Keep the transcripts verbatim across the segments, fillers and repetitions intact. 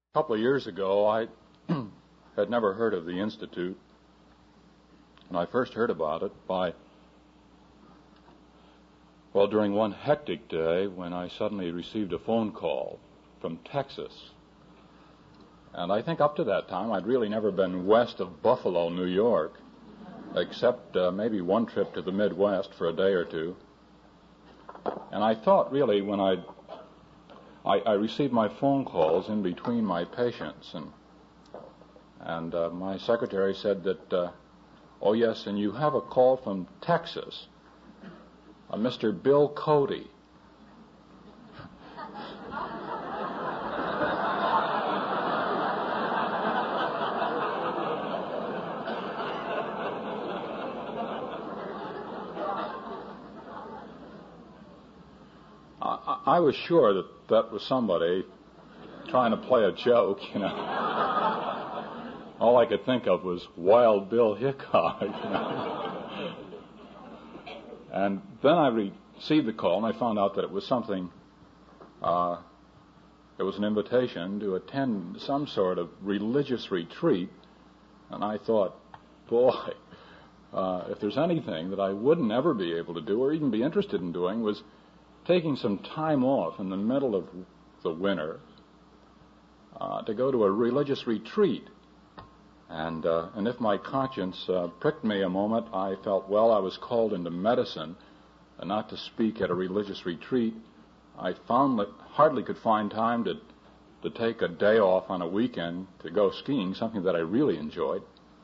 A couple of years ago, I had never heard of the Institute, and I first heard about it by, well, during one hectic day when I suddenly received a phone call from Texas. And I think up to that time, I'd really never been west of Buffalo, New York, except uh, maybe one trip to the Midwest for a day or two. And I thought, really, when I'd I, I received my phone calls in between my patients, and and uh, my secretary said that, uh, oh yes, and you have a call from Texas, uh, Mister Bill Cody. I, I was sure that that was somebody trying to play a joke, you know. All I could think of was Wild Bill Hickok, you know. And then I received the call, and I found out that it was something, uh, it was an invitation to attend some sort of religious retreat, and I thought, boy, uh, if there's anything that I wouldn't ever be able to do or even be interested in doing was taking some time off in the middle of the winter uh, to go to a religious retreat. And uh, and if my conscience uh, pricked me a moment, I felt, well, I was called into medicine and not to speak at a religious retreat. I found that hardly could find time to to take a day off on a weekend to go skiing, something that I really enjoyed.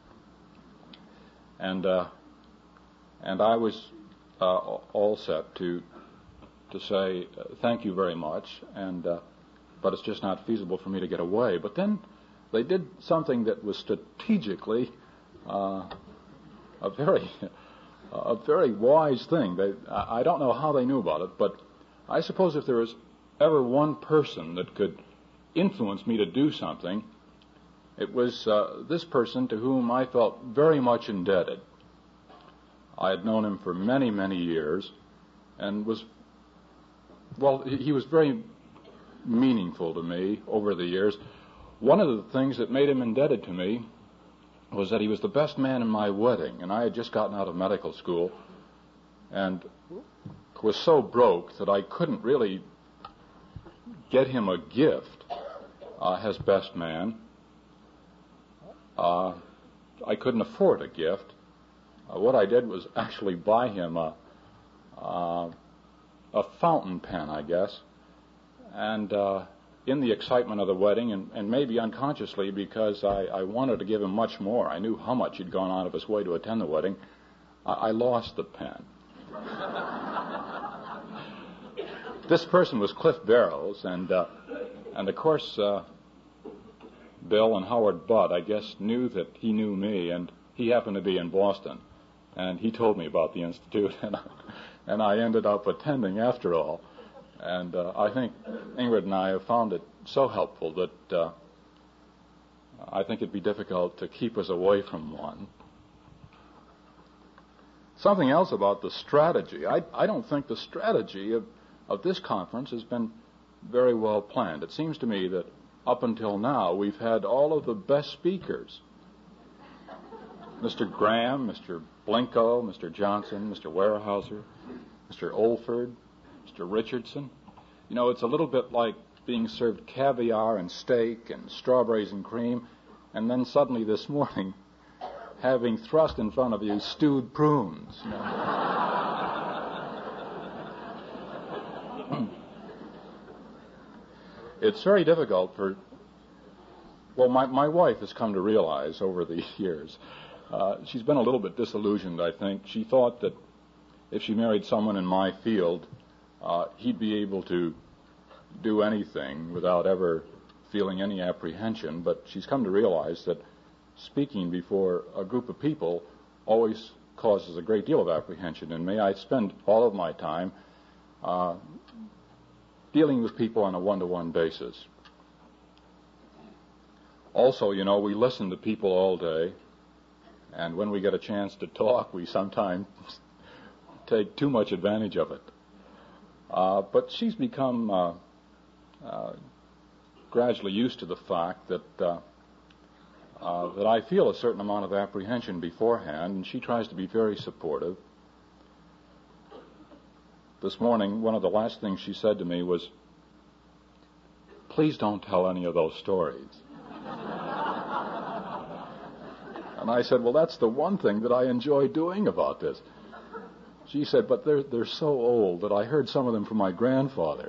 And uh, and I was uh, all set to to say uh, thank you very much, and uh, but it's just not feasible for me to get away. But then they did something that was strategically uh, a very a very wise thing. They, I don't know how they knew about it, but I suppose if there was ever one person that could influence me to do something, it was uh, this person to whom I felt very much indebted. I had known him for many, many years, and was Well, he was very meaningful to me over the years. One of the things that made him indebted to me was that he was the best man in my wedding, and I had just gotten out of medical school and was so broke that I couldn't really get him a gift uh, as best man. Uh, I couldn't afford a gift. Uh, what I did was actually buy him a uh, a fountain pen, I guess, and uh, in the excitement of the wedding, and, and maybe unconsciously because I, I wanted to give him much more, I knew how much he'd gone out of his way to attend the wedding, I, I lost the pen. This person was Cliff Barrows, and uh, and of course uh, Bill and Howard Budd, I guess, knew that he knew me, and he happened to be in Boston, and he told me about the Institute, and I, And I ended up attending after all. And uh, I think Ingrid and I have found it so helpful that uh, I think it'd be difficult to keep us away from one. Something else about the strategy. I, I don't think the strategy of, of this conference has been very well planned. It seems to me that up until now we've had all of the best speakers. Mister Graham, Mister Blinko, Mister Johnson, Mister Weyerhaeuser, Mister Olford, Mister Richardson. You know, it's a little bit like being served caviar and steak and strawberries and cream, and then suddenly this morning having thrust in front of you stewed prunes. You know? It's very difficult for, well, my, my wife has come to realize over the years, Uh, she's been a little bit disillusioned, I think. She thought that if she married someone in my field, uh, he'd be able to do anything without ever feeling any apprehension. But she's come to realize that speaking before a group of people always causes a great deal of apprehension in me. I spend all of my time uh, dealing with people on a one-to-one basis. Also, you know, we listen to people all day. And when we get a chance to talk, we sometimes take too much advantage of it. Uh, but she's become uh, uh, gradually used to the fact that uh, uh, that I feel a certain amount of apprehension beforehand, and she tries to be very supportive. This morning, one of the last things she said to me was, "Please don't tell any of those stories." And I said, "Well, that's the one thing that I enjoy doing about this." She said, "But they're they're so old that I heard some of them from my grandfather."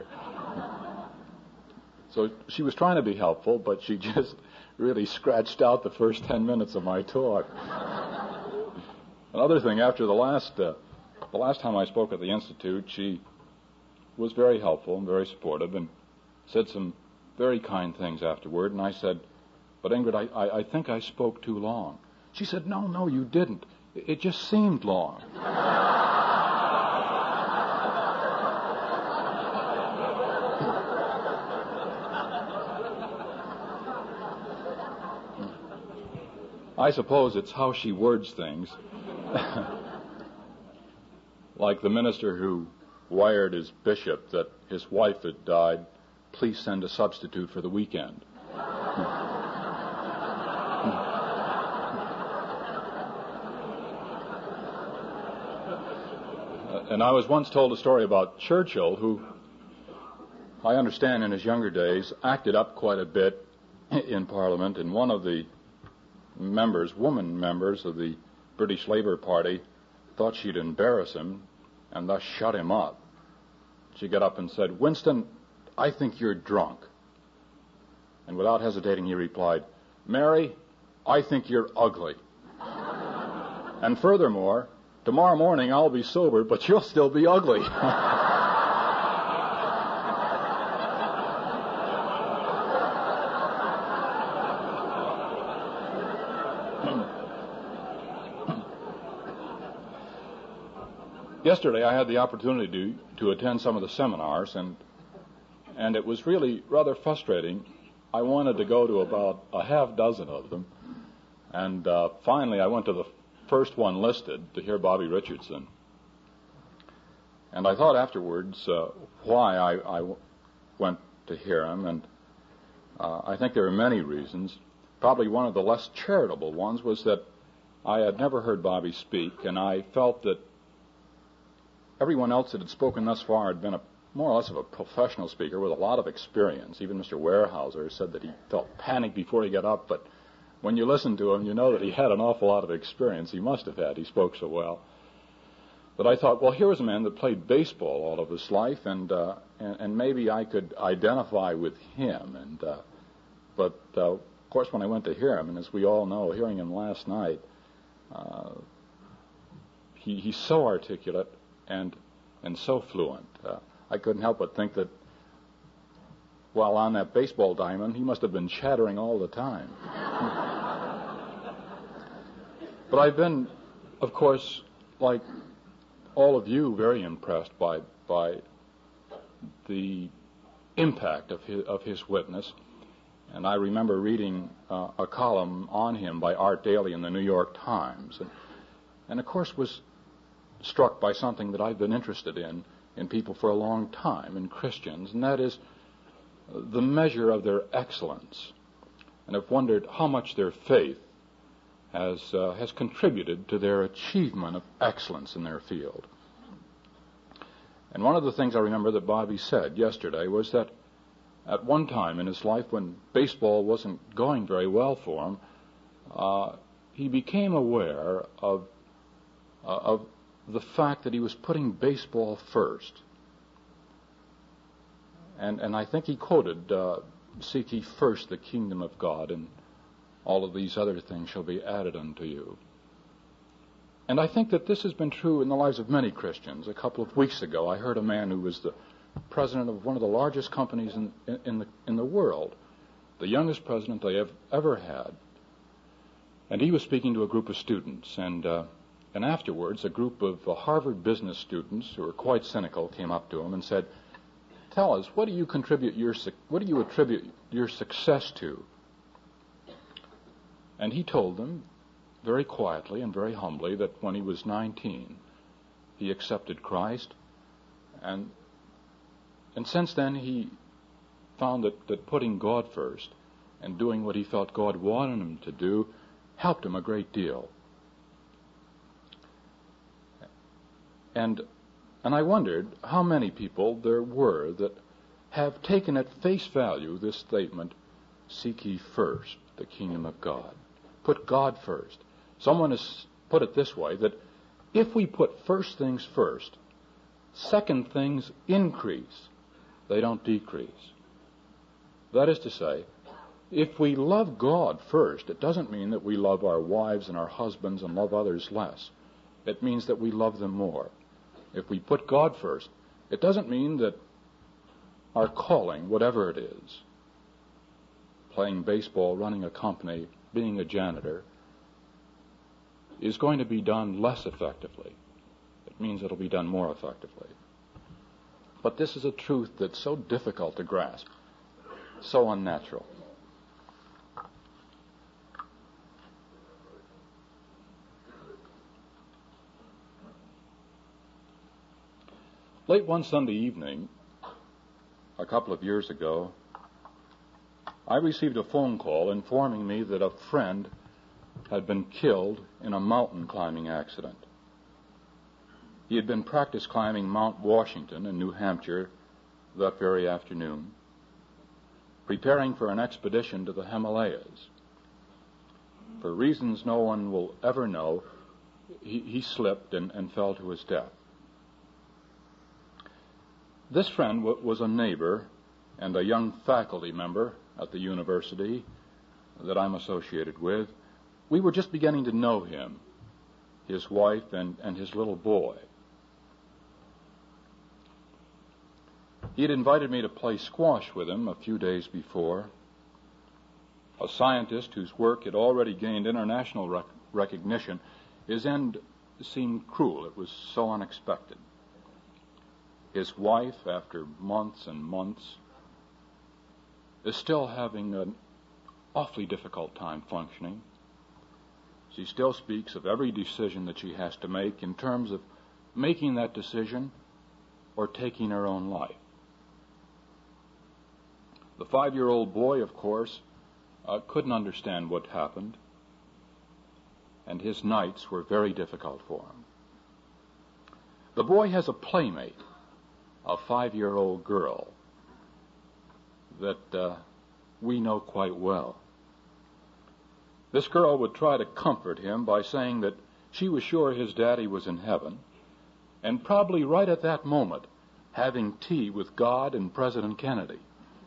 So she was trying to be helpful, but she just really scratched out the first ten minutes of my talk. Another thing, after the last uh, the last time I spoke at the Institute, she was very helpful and very supportive and said some very kind things afterward. And I said, "But Ingrid, I, I, I think I spoke too long." She said, "No, no, you didn't. It just seemed long." I suppose it's how she words things. Like the minister who wired his bishop that his wife had died, "Please send a substitute for the weekend." And I was once told a story about Churchill, who, I understand in his younger days, acted up quite a bit in Parliament, and one of the members, woman members of the British Labour Party, thought she'd embarrass him and thus shut him up. She got up and said, "Winston, I think you're drunk." And without hesitating, he replied, "Mary, I think you're ugly. And furthermore, tomorrow morning I'll be sober, but you'll still be ugly." Yesterday I had the opportunity to, to attend some of the seminars, and and it was really rather frustrating. I wanted to go to about a half dozen of them, and uh, finally I went to the first one listed to hear Bobby Richardson. And I thought afterwards uh, why I, I w- went to hear him, and uh, I think there are many reasons. Probably one of the less charitable ones was that I had never heard Bobby speak, and I felt that everyone else that had spoken thus far had been a more or less of a professional speaker with a lot of experience. Even Mister Weyerhaeuser said that he felt panicked before he got up, but when you listen to him, you know that he had an awful lot of experience. He must have had. He spoke so well. But I thought, well, here was a man that played baseball all of his life, and uh, and, and maybe I could identify with him. And uh, but uh, of course, when I went to hear him, and as we all know, hearing him last night, uh, he he's so articulate and and so fluent. Uh, I couldn't help but think that while on that baseball diamond, he must have been chattering all the time. But I've been, of course, like all of you, very impressed by by the impact of his, of his witness. And I remember reading uh, a column on him by Art Daly in the New York Times, and, and of course was struck by something that I've been interested in in people for a long time, in Christians, and that is the measure of their excellence. And I've wondered how much their faith has uh, has contributed to their achievement of excellence in their field. And one of the things I remember that Bobby said yesterday was that at one time in his life when baseball wasn't going very well for him, uh, he became aware of uh, of the fact that he was putting baseball first. And and I think he quoted, uh, "Seek ye first the kingdom of God, and all of these other things shall be added unto you." And I think that this has been true in the lives of many Christians. A couple of weeks ago, I heard a man who was the president of one of the largest companies in, in, in the in the world, the youngest president they have ever had. And he was speaking to a group of students, and uh, and afterwards, a group of uh, Harvard business students who were quite cynical came up to him and said, "Tell us, what do you contribute your what do you attribute your success to?" And he told them, very quietly and very humbly, that when he was nineteen, he accepted Christ, and and since then he found that, that putting God first and doing what he felt God wanted him to do helped him a great deal. And and I wondered how many people there were that have taken at face value this statement, seek ye first the kingdom of God. Put God first. Someone has put it this way, that if we put first things first, second things increase. They don't decrease. That is to say, if we love God first, it doesn't mean that we love our wives and our husbands and love others less. It means that we love them more. If we put God first, it doesn't mean that our calling, whatever it is, playing baseball, running a company, being a janitor, is going to be done less effectively. It means it'll be done more effectively. But this is a truth that's so difficult to grasp, so unnatural. Late one Sunday evening, a couple of years ago, I received a phone call informing me that a friend had been killed in a mountain climbing accident. He had been practice climbing Mount Washington in New Hampshire that very afternoon, preparing for an expedition to the Himalayas. For reasons no one will ever know, he, he slipped and, and fell to his death. This friend w- was a neighbor and a young faculty member at the university that I'm associated with. We were just beginning to know him, his wife, and, and his little boy. He had invited me to play squash with him a few days before. A scientist whose work had already gained international rec- recognition, his end seemed cruel. It was so unexpected. His wife, after months and months, is still having an awfully difficult time functioning. She still speaks of every decision that she has to make in terms of making that decision or taking her own life. The five-year-old boy, of course, uh, couldn't understand what happened, and his nights were very difficult for him. The boy has a playmate, a five-year-old girl that uh, we know quite well. This girl would try to comfort him by saying that she was sure his daddy was in heaven, and probably right at that moment having tea with God and President Kennedy.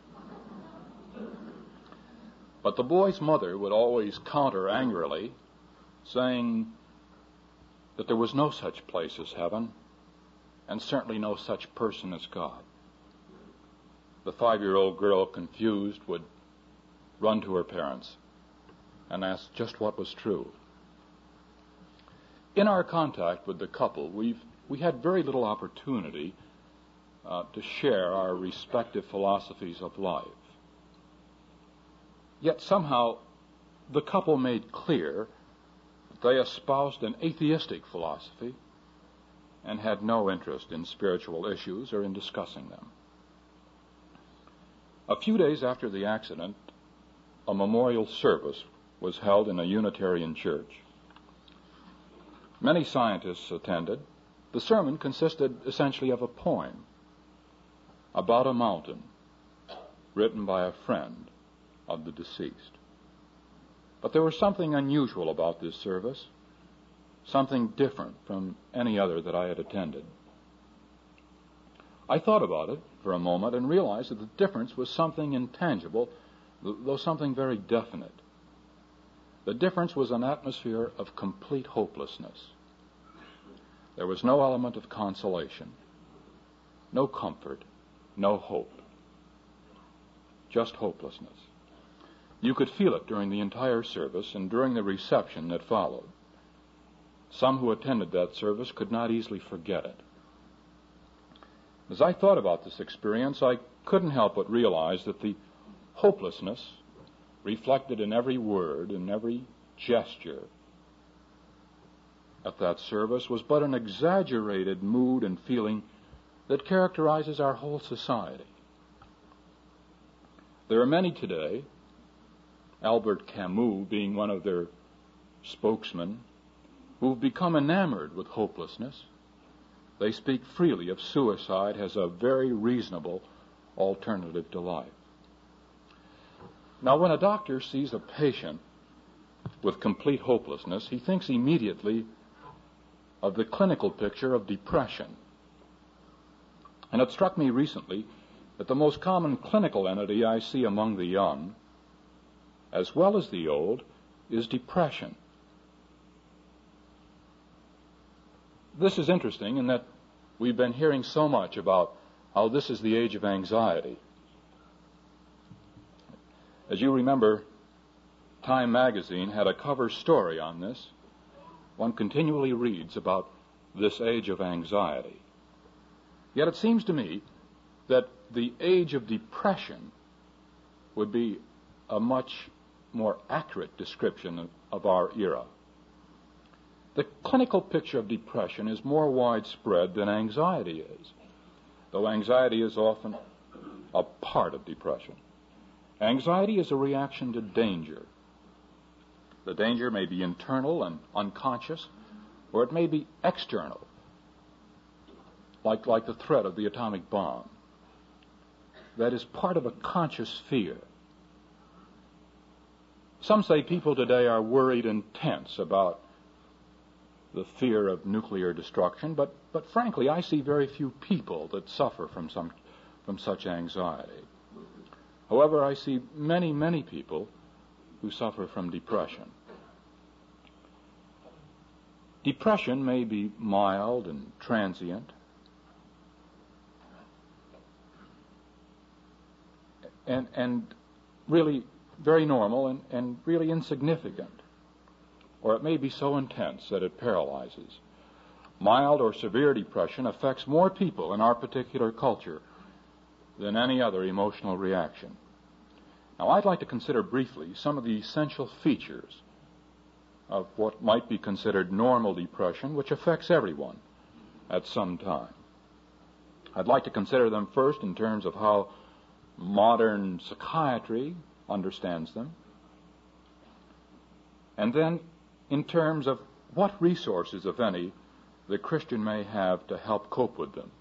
But the boy's mother would always counter angrily, saying that there was no such place as heaven, and certainly no such person as God. The five-year-old girl, confused, would run to her parents and ask just what was true. In our contact with the couple, we've we had very little opportunity uh, to share our respective philosophies of life. Yet somehow the couple made clear that they espoused an atheistic philosophy and had no interest in spiritual issues or in discussing them. A few days after the accident, a memorial service was held in a Unitarian church. Many scientists attended. The sermon consisted essentially of a poem about a mountain written by a friend of the deceased. But there was something unusual about this service, something different from any other that I had attended. I thought about it for a moment and realized that the difference was something intangible, though something very definite. The difference was an atmosphere of complete hopelessness. There was no element of consolation, no comfort, no hope, just hopelessness. You could feel it during the entire service and during the reception that followed. Some who attended that service could not easily forget it. As I thought about this experience, I couldn't help but realize that the hopelessness reflected in every word and every gesture at that service was but an exaggerated mood and feeling that characterizes our whole society. There are many today, Albert Camus being one of their spokesmen, who've become enamored with hopelessness. They speak freely of suicide as a very reasonable alternative to life. Now, when a doctor sees a patient with complete hopelessness, he thinks immediately of the clinical picture of depression. And it struck me recently that the most common clinical entity I see among the young, as well as the old, is depression. This is interesting in that we've been hearing so much about how this is the age of anxiety. As you remember, Time magazine had a cover story on this. One continually reads about this age of anxiety. Yet it seems to me that the age of depression would be a much more accurate description of our era. The clinical picture of depression is more widespread than anxiety is, though anxiety is often a part of depression. Anxiety is a reaction to danger. The danger may be internal and unconscious, or it may be external, like, like the threat of the atomic bomb. That is part of a conscious fear. Some say people today are worried and tense about the fear of nuclear destruction, but, but frankly, I see very few people that suffer from some from such anxiety. However, I see many, many people who suffer from depression. Depression may be mild and transient, and, and really very normal and, and really insignificant, or it may be so intense that it paralyzes. Mild or severe depression affects more people in our particular culture than any other emotional reaction. Now, I'd like to consider briefly some of the essential features of what might be considered normal depression, which affects everyone at some time. I'd like to consider them first in terms of how modern psychiatry understands them, and then in terms of what resources, if any, the Christian may have to help cope with them.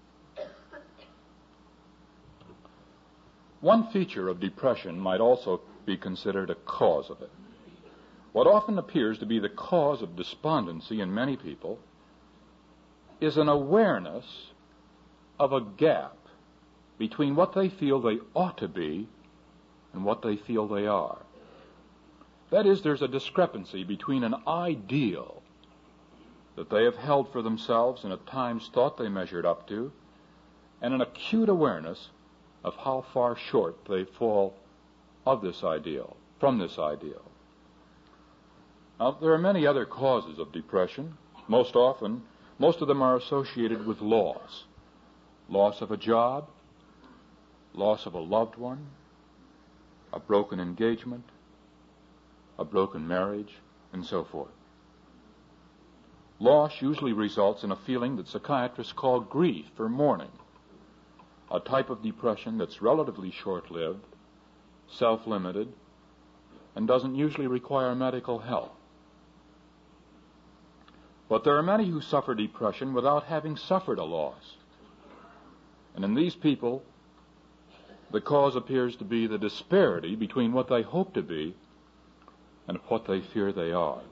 One feature of depression might also be considered a cause of it. What often appears to be the cause of despondency in many people is an awareness of a gap between what they feel they ought to be and what they feel they are. That is, there's a discrepancy between an ideal that they have held for themselves and at times thought they measured up to, and an acute awareness of how far short they fall of this ideal, from this ideal. Now, there are many other causes of depression. Most often, most of them are associated with loss. Loss of a job, loss of a loved one, a broken engagement, a broken marriage, and so forth. Loss usually results in a feeling that psychiatrists call grief or mourning, a type of depression that's relatively short-lived, self-limited, and doesn't usually require medical help. But there are many who suffer depression without having suffered a loss. And in these people, the cause appears to be the disparity between what they hope to be and what they fear they are.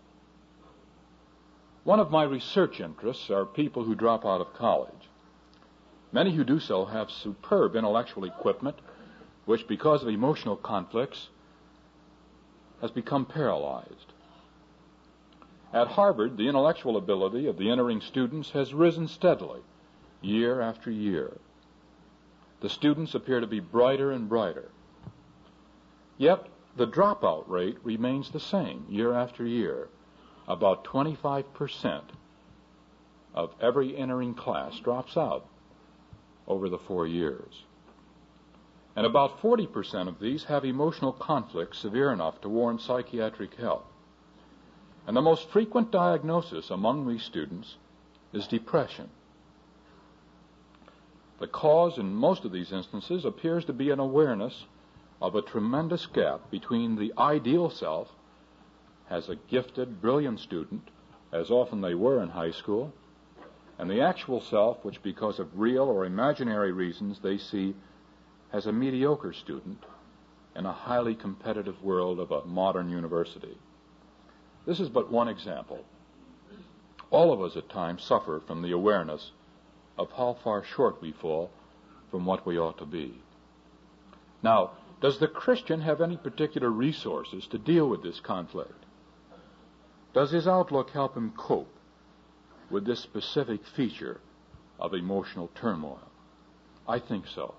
One of my research interests are people who drop out of college. Many who do so have superb intellectual equipment, which, because of emotional conflicts, has become paralyzed. At Harvard, the intellectual ability of the entering students has risen steadily, year after year. The students appear to be brighter and brighter. Yet, the dropout rate remains the same year after year. About twenty-five percent of every entering class drops out over the four years. And about forty percent of these have emotional conflicts severe enough to warrant psychiatric help. And the most frequent diagnosis among these students is depression. The cause in most of these instances appears to be an awareness of a tremendous gap between the ideal self as a gifted, brilliant student, as often they were in high school, and the actual self, which because of real or imaginary reasons they see as a mediocre student in a highly competitive world of a modern university. This is but one example. All of us at times suffer from the awareness of how far short we fall from what we ought to be. Now, does the Christian have any particular resources to deal with this conflict? Does his outlook help him cope with this specific feature of emotional turmoil? I think so.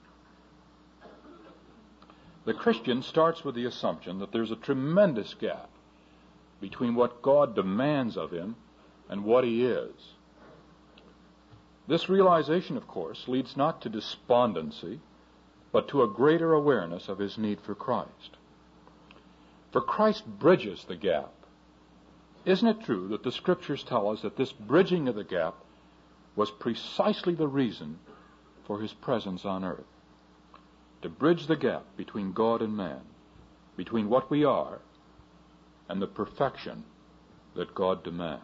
The Christian starts with the assumption that there's a tremendous gap between what God demands of him and what he is. This realization, of course, leads not to despondency, but to a greater awareness of his need for Christ. For Christ bridges the gap. Isn't it true that the Scriptures tell us that this bridging of the gap was precisely the reason for his presence on earth? To bridge the gap between God and man, between what we are and the perfection that God demands.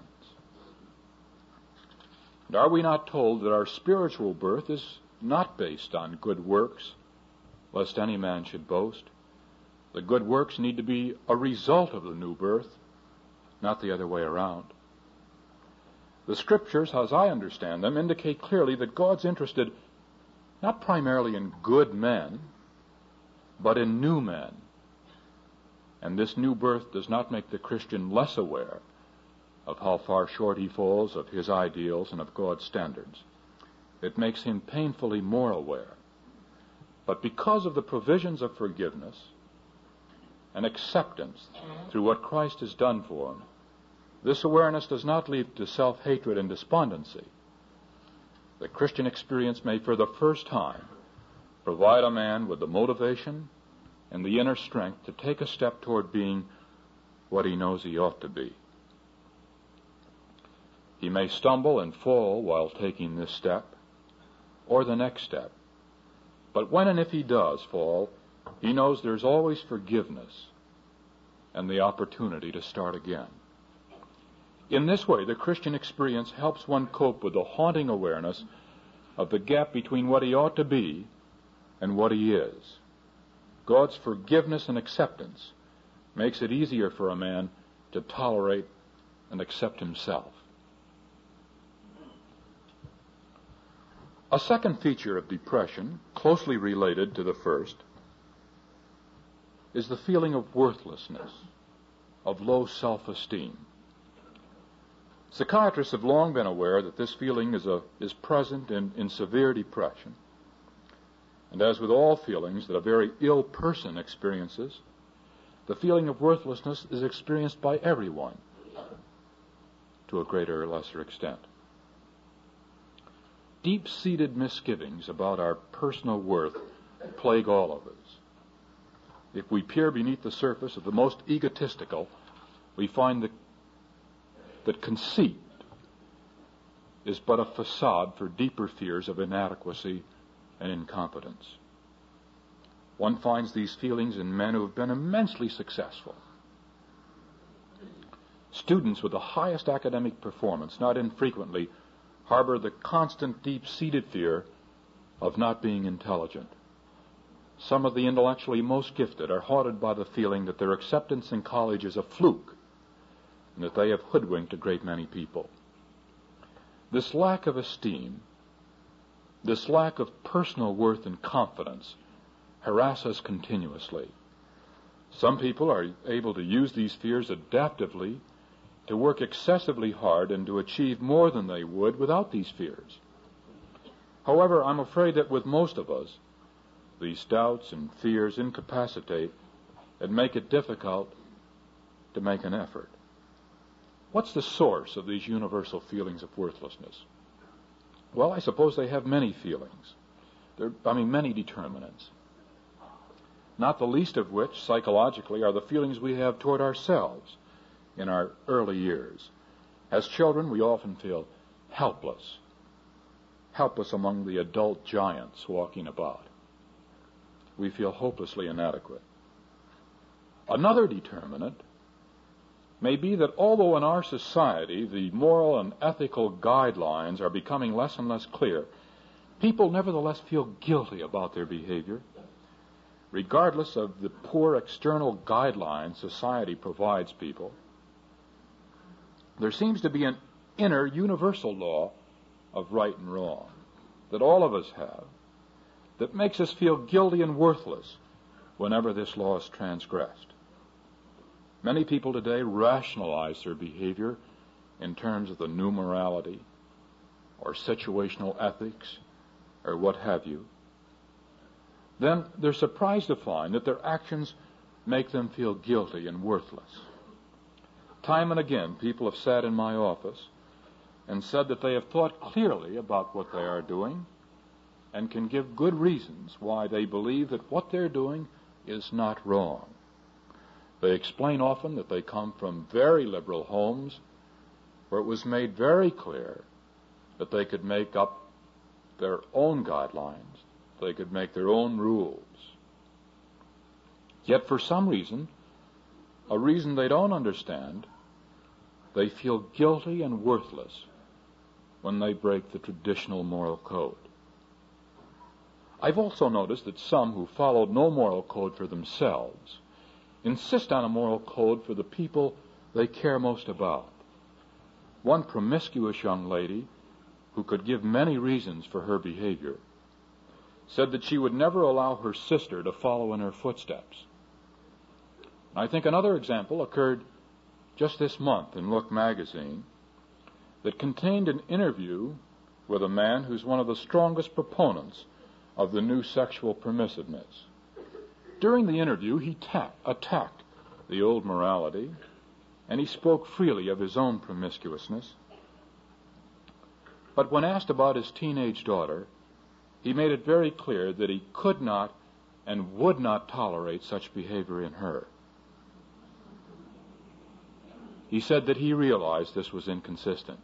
And are we not told that our spiritual birth is not based on good works, lest any man should boast? The good works need to be a result of the new birth, not the other way around. The Scriptures, as I understand them, indicate clearly that God's interested not primarily in good men, but in new men. And this new birth does not make the Christian less aware of how far short he falls of his ideals and of God's standards. It makes him painfully more aware. But because of the provisions of forgiveness and acceptance through what Christ has done for him, this awareness does not lead to self-hatred and despondency. The Christian experience may, for the first time, provide a man with the motivation and the inner strength to take a step toward being what he knows he ought to be. He may stumble and fall while taking this step or the next step, but when and if he does fall, he knows there's always forgiveness and the opportunity to start again. In this way, the Christian experience helps one cope with the haunting awareness of the gap between what he ought to be and what he is. God's forgiveness and acceptance makes it easier for a man to tolerate and accept himself. A second feature of depression, closely related to the first, is the feeling of worthlessness, of low self-esteem. Psychiatrists have long been aware that this feeling is, a, is present in, in severe depression. And as with all feelings that a very ill person experiences, the feeling of worthlessness is experienced by everyone to a greater or lesser extent. Deep-seated misgivings about our personal worth plague all of us. If we peer beneath the surface of the most egotistical, we find that that conceit is but a facade for deeper fears of inadequacy and incompetence. One finds these feelings in men who have been immensely successful. Students with the highest academic performance not infrequently harbor the constant deep-seated fear of not being intelligent. Some of the intellectually most gifted are haunted by the feeling that their acceptance in college is a fluke and that they have hoodwinked a great many people. This lack of esteem, this lack of personal worth and confidence harass us continuously. Some people are able to use these fears adaptively to work excessively hard and to achieve more than they would without these fears. However, I'm afraid that with most of us, these doubts and fears incapacitate and make it difficult to make an effort. What's the source of these universal feelings of worthlessness? Well, I suppose they have many feelings. There, I mean, many determinants. Not the least of which, psychologically, are the feelings we have toward ourselves in our early years. As children, we often feel helpless. Helpless among the adult giants walking about. we feel hopelessly inadequate. Another determinant may be that although in our society the moral and ethical guidelines are becoming less and less clear, people nevertheless feel guilty about their behavior. Regardless of the poor external guidelines society provides people, there seems to be an inner universal law of right and wrong that all of us have that makes us feel guilty and worthless whenever this law is transgressed. Many people today rationalize their behavior in terms of the new morality or situational ethics or what have you. Then they're surprised to find that their actions make them feel guilty and worthless. Time and again, people have sat in my office and said that they have thought clearly about what they are doing and can give good reasons why they believe that what they're doing is not wrong. They explain often that they come from very liberal homes where it was made very clear that they could make up their own guidelines, they could make their own rules. Yet for some reason, a reason they don't understand, they feel guilty and worthless when they break the traditional moral code. I've also noticed that some who followed no moral code for themselves insist on a moral code for the people they care most about. One promiscuous young lady, who could give many reasons for her behavior, said that she would never allow her sister to follow in her footsteps. I think another example occurred just this month in Look magazine that contained an interview with a man who's one of the strongest proponents of the new sexual permissiveness. During the interview, he ta- attacked the old morality, and he spoke freely of his own promiscuousness. But when asked about his teenage daughter, he made it very clear that he could not and would not tolerate such behavior in her. He said that he realized this was inconsistent.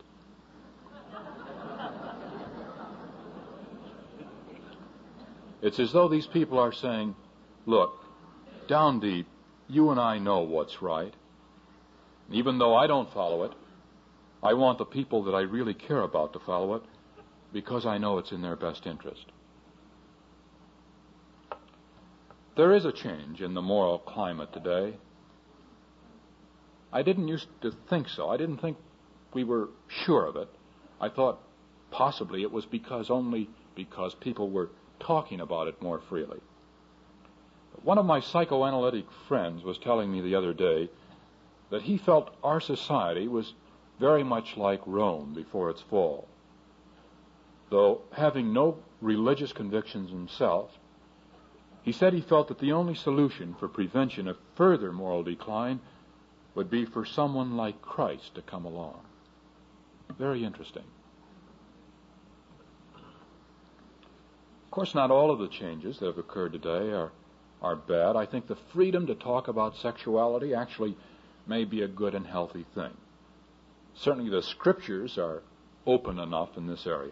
It's as though these people are saying, look, down deep, you and I know what's right. Even though I don't follow it, I want the people that I really care about to follow it because I know it's in their best interest. There is a change in the moral climate today. I didn't used to think so. I didn't think we were sure of it. I thought possibly it was because only because people were talking about it more freely. But one of my psychoanalytic friends was telling me the other day that he felt our society was very much like Rome before its fall. Though having no religious convictions himself, he said he felt that the only solution for prevention of further moral decline would be for someone like Christ to come along. Very interesting. Of course, not all of the changes that have occurred today are, are bad. I think the freedom to talk about sexuality actually may be a good and healthy thing. Certainly the scriptures are open enough in this area.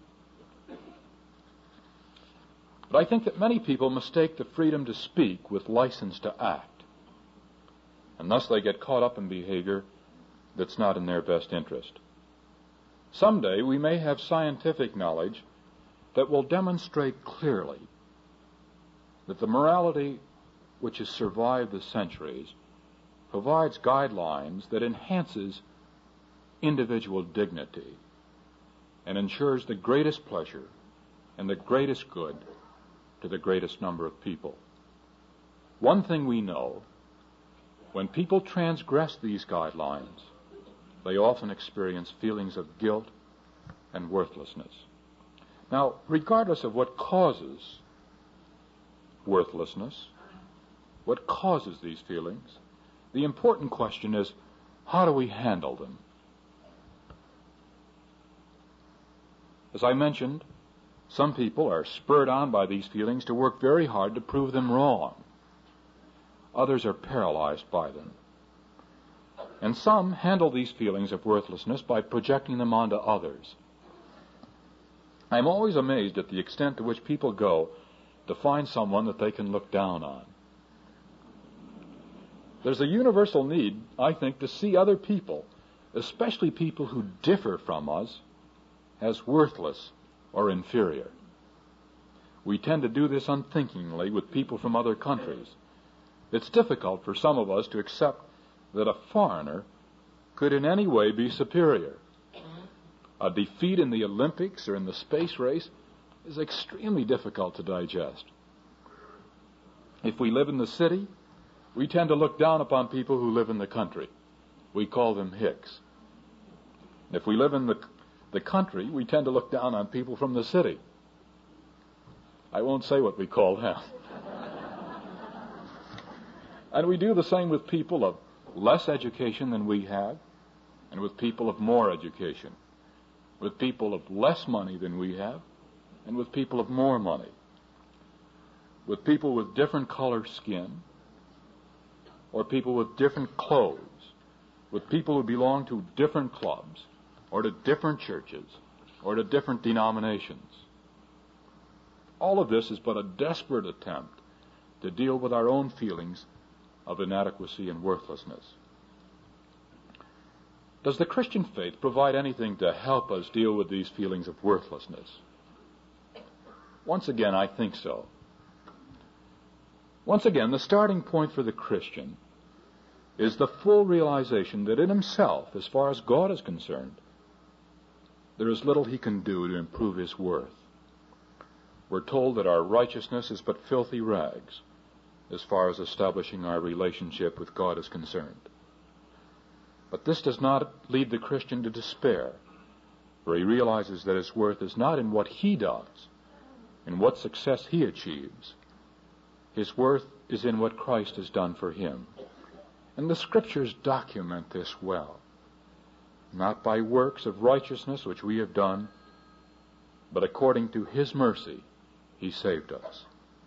But I think that many people mistake the freedom to speak with license to act, and thus they get caught up in behavior that's not in their best interest. Someday we may have scientific knowledge that will demonstrate clearly that the morality which has survived the centuries provides guidelines that enhances individual dignity and ensures the greatest pleasure and the greatest good to the greatest number of people. One thing we know, when people transgress these guidelines, they often experience feelings of guilt and worthlessness. Now, regardless of what causes worthlessness, what causes these feelings, the important question is, how do we handle them? As I mentioned, some people are spurred on by these feelings to work very hard to prove them wrong. Others are paralyzed by them. And some handle these feelings of worthlessness by projecting them onto others. I'm always amazed at the extent to which people go to find someone that they can look down on. There's a universal need, I think, to see other people, especially people who differ from us, as worthless or inferior. We tend to do this unthinkingly with people from other countries. It's difficult for some of us to accept that a foreigner could in any way be superior. A defeat in the Olympics or in the space race is extremely difficult to digest. If we live in the city, we tend to look down upon people who live in the country. We call them hicks. If we live in the, the country, we tend to look down on people from the city. I won't say what we call them. And we do the same with people of less education than we have, and with people of more education, with people of less money than we have, and with people of more money, with people with different color skin, or people with different clothes, with people who belong to different clubs, or to different churches, or to different denominations. All of this is but a desperate attempt to deal with our own feelings of inadequacy and worthlessness. Does the Christian faith provide anything to help us deal with these feelings of worthlessness? Once again, I think so. Once again, the starting point for the Christian is the full realization that in himself, as far as God is concerned, there is little he can do to improve his worth. We're told that our righteousness is but filthy rags as far as establishing our relationship with God is concerned. But this does not lead the Christian to despair, for he realizes that his worth is not in what he does, in what success he achieves. His worth is in what Christ has done for him. And the Scriptures document this well. Not by works of righteousness which we have done, but according to his mercy he saved us.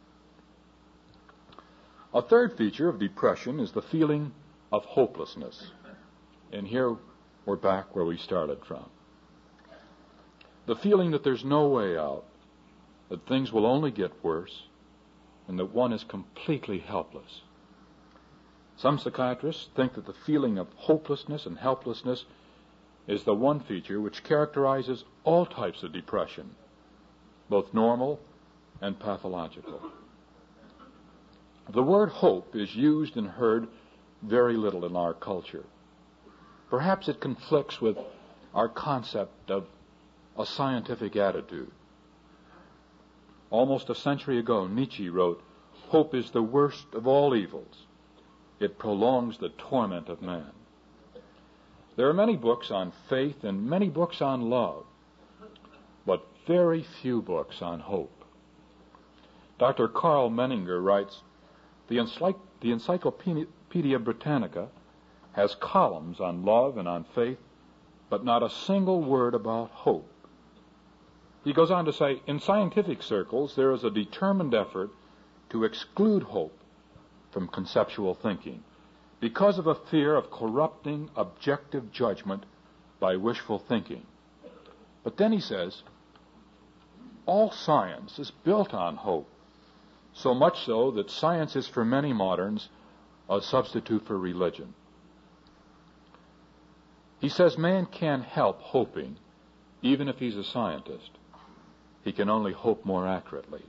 A third feature of depression is the feeling of hopelessness. And here we're back where we started from. The feeling that there's no way out, that things will only get worse, and that one is completely helpless. Some psychiatrists think that the feeling of hopelessness and helplessness is the one feature which characterizes all types of depression, both normal and pathological. The word hope is used and heard very little in our culture. Perhaps it conflicts with our concept of a scientific attitude. Almost a century ago, Nietzsche wrote, "Hope is the worst of all evils. It prolongs the torment of man." There are many books on faith and many books on love, but very few books on hope. Doctor Carl Menninger writes, the, Encycl- the Encyclopedia Britannica has columns on love and on faith, but not a single word about hope. He goes on to say, in scientific circles, there is a determined effort to exclude hope from conceptual thinking because of a fear of corrupting objective judgment by wishful thinking. But then he says, all science is built on hope, so much so that science is for many moderns a substitute for religion. He says man can't help hoping, even if he's a scientist. He can only hope more accurately.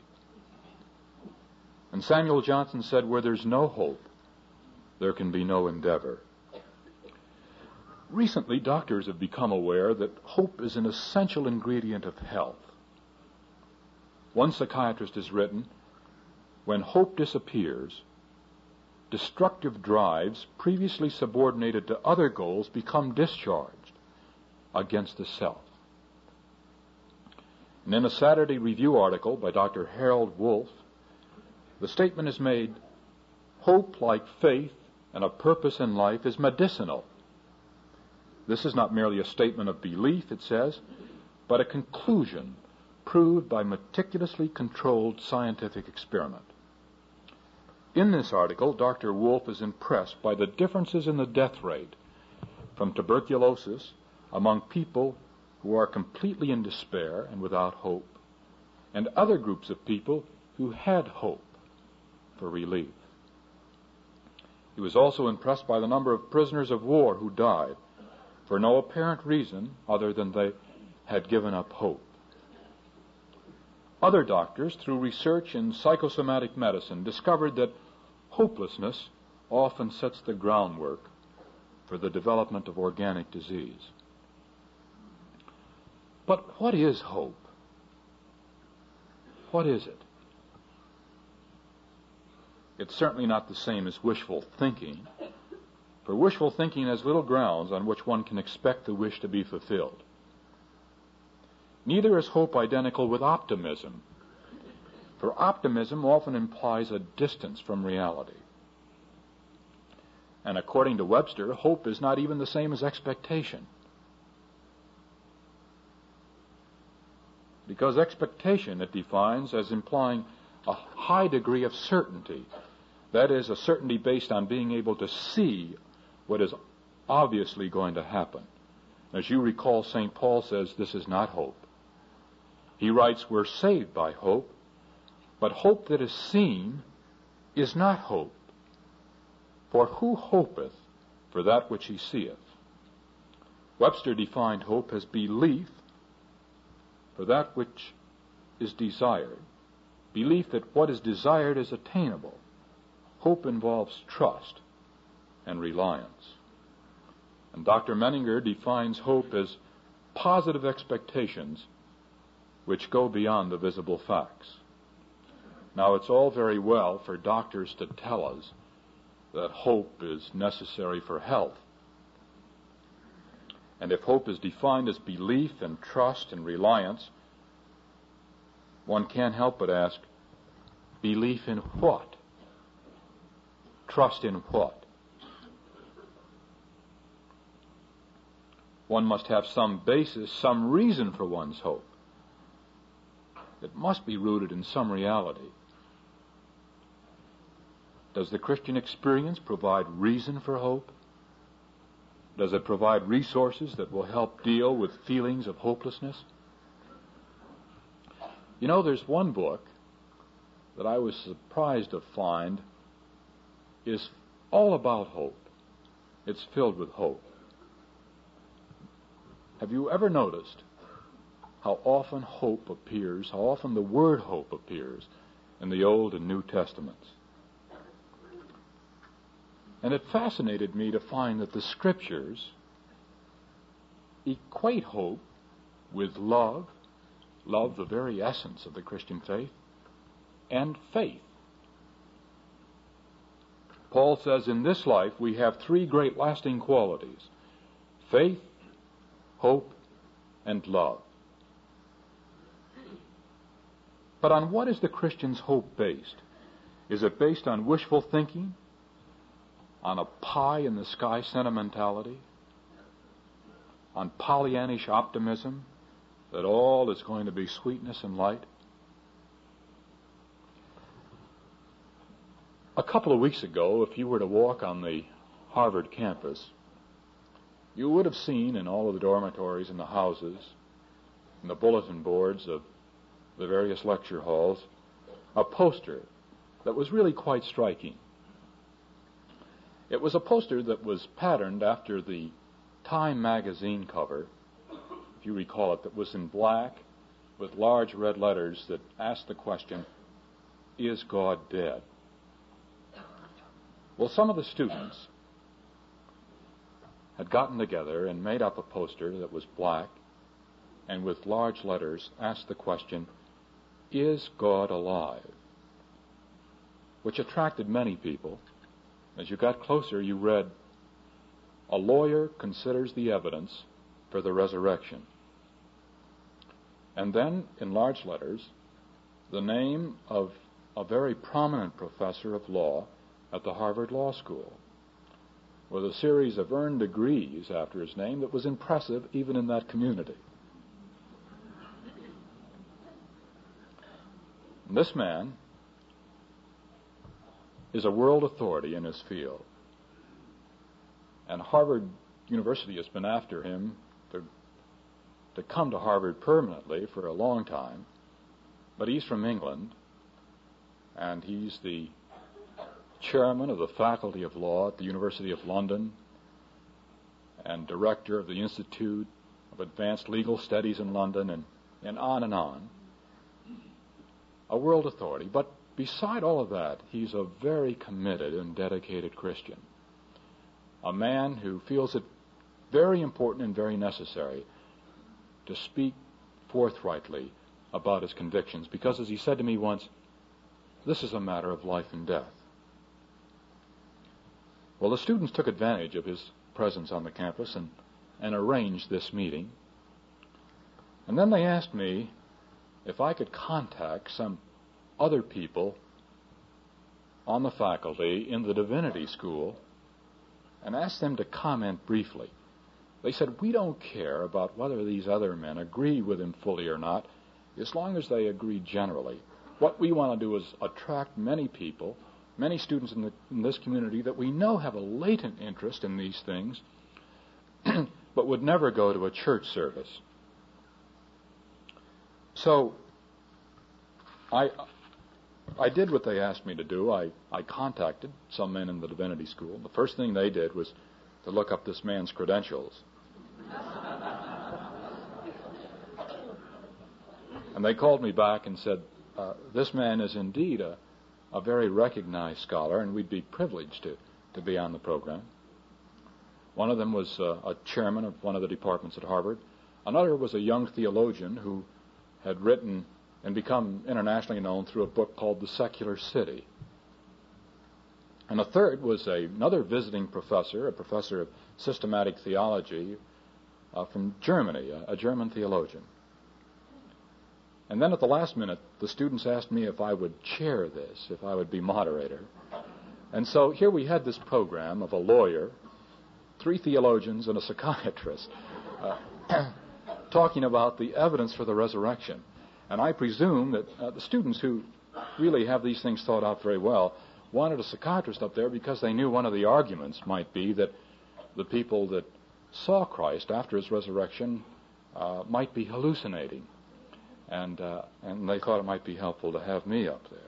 And Samuel Johnson said, where there's no hope, there can be no endeavor. Recently, doctors have become aware that hope is an essential ingredient of health. One psychiatrist has written, when hope disappears, destructive drives previously subordinated to other goals become discharged against the self. And in a Saturday Review article by Doctor Harold Wolf, the statement is made, hope, like faith and a purpose in life, is medicinal. This is not merely a statement of belief, it says, but a conclusion proved by meticulously controlled scientific experiment. In this article, Doctor Wolf is impressed by the differences in the death rate from tuberculosis among people who are completely in despair and without hope, and other groups of people who had hope for relief. He was also impressed by the number of prisoners of war who died for no apparent reason other than they had given up hope. Other doctors, through research in psychosomatic medicine, discovered that hopelessness often sets the groundwork for the development of organic disease. But what is hope? What is it? It's certainly not the same as wishful thinking, for wishful thinking has little grounds on which one can expect the wish to be fulfilled. Neither is hope identical with optimism, for optimism often implies a distance from reality. And according to Webster, hope is not even the same as expectation. Because expectation it defines as implying a high degree of certainty. That is, a certainty based on being able to see what is obviously going to happen. As you recall, Saint Paul says this is not hope. He writes, we're saved by hope, but hope that is seen is not hope. For who hopeth for that which he seeth? Webster defined hope as belief for that which is desired. Belief that what is desired is attainable. Hope involves trust and reliance. And Doctor Menninger defines hope as positive expectations which go beyond the visible facts. Now, it's all very well for doctors to tell us that hope is necessary for health. And if hope is defined as belief and trust and reliance, one can't help but ask, belief in what? Trust in what? One must have some basis, some reason for one's hope. It must be rooted in some reality. Does the Christian experience provide reason for hope? Does it provide resources that will help deal with feelings of hopelessness? You know, there's one book that I was surprised to find is all about hope. It's filled with hope. Have you ever noticed how often hope appears, how often the word hope appears in the Old and New Testaments? And it fascinated me to find that the Scriptures equate hope with love, love the very essence of the Christian faith, and faith. Paul says in this life we have three great lasting qualities: faith, hope, and love. But on what is the Christian's hope based? Is it based on wishful thinking? On a pie-in-the-sky sentimentality? On Pollyannish optimism that all is going to be sweetness and light? A couple of weeks ago, if you were to walk on the Harvard campus, you would have seen in all of the dormitories and the houses and the bulletin boards of the various lecture halls a poster that was really quite striking. It was a poster that was patterned after the Time magazine cover, if you recall it, that was in black with large red letters that asked the question, is God dead? Well, some of the students had gotten together and made up a poster that was black and with large letters asked the question, is God alive? Which attracted many people. As you got closer, you read, a lawyer considers the evidence for the resurrection. And then, in large letters, the name of a very prominent professor of law at the Harvard Law School, with a series of earned degrees after his name that was impressive even in that community. And this man is a world authority in his field. And Harvard University has been after him to, to come to Harvard permanently for a long time. But he's from England, and he's the chairman of the Faculty of Law at the University of London and director of the Institute of Advanced Legal Studies in London, and, and on and on. A world authority. But beside all of that, he's a very committed and dedicated Christian. A man who feels it very important and very necessary to speak forthrightly about his convictions, because, as he said to me once, this is a matter of life and death. Well, the students took advantage of his presence on the campus and, and arranged this meeting. And then they asked me if I could contact some other people on the faculty in the divinity school and ask them to comment briefly. They said, we don't care about whether these other men agree with him fully or not, as long as they agree generally. What we want to do is attract many people, many students in, the, in this community that we know have a latent interest in these things, but would never go to a church service. So I I did what they asked me to do. I, I contacted some men in the divinity school. The first thing they did was to look up this man's credentials. And they called me back and said, uh, this man is indeed a, a very recognized scholar, and we'd be privileged to, to be on the program. One of them was uh, a chairman of one of the departments at Harvard. Another was a young theologian who had written and become internationally known through a book called The Secular City. And a third was a, another visiting professor, a professor of systematic theology uh, from Germany, a, a German theologian. And then at the last minute, the students asked me if I would chair this, if I would be moderator. And so here we had this program of a lawyer, three theologians, and a psychiatrist uh, talking about the evidence for the resurrection. And I presume that uh, the students who really have these things thought out very well wanted a psychiatrist up there because they knew one of the arguments might be that the people that saw Christ after his resurrection uh, might be hallucinating. And, uh, and they thought it might be helpful to have me up there.